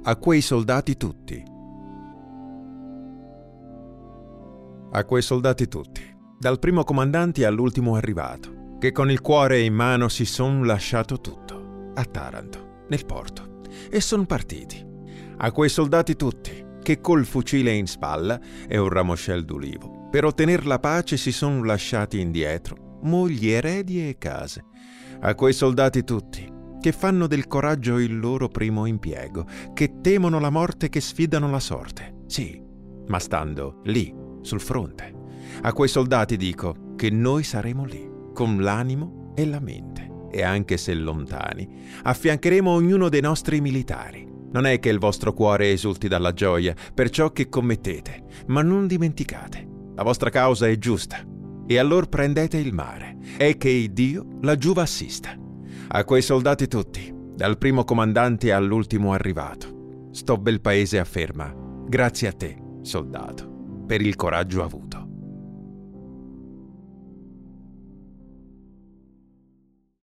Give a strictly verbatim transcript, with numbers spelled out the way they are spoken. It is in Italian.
a quei soldati tutti. A quei soldati tutti, dal primo comandante all'ultimo arrivato, che con il cuore in mano si son lasciato tutto, a Taranto, nel porto, e son partiti. A quei soldati tutti, che col fucile in spalla e un ramoscel d'ulivo, per ottener la pace si son lasciati indietro, mogli, eredi e case. A quei soldati tutti, che fanno del coraggio il loro primo impiego, che temono la morte, che sfidano la sorte, sì, ma stando lì, sul fronte. A quei soldati dico che noi saremo lì, con l'animo e la mente, e anche se lontani, affiancheremo ognuno dei nostri militari. Non è che il vostro cuore esulti dalla gioia per ciò che commettete, ma non dimenticate, la vostra causa è giusta, e allor prendete il mare, e che Dio laggiù v'assista. A quei soldati tutti, dal primo comandante all'ultimo arrivato, sto bel paese afferma, grazie a te, soldato, per il coraggio avuto.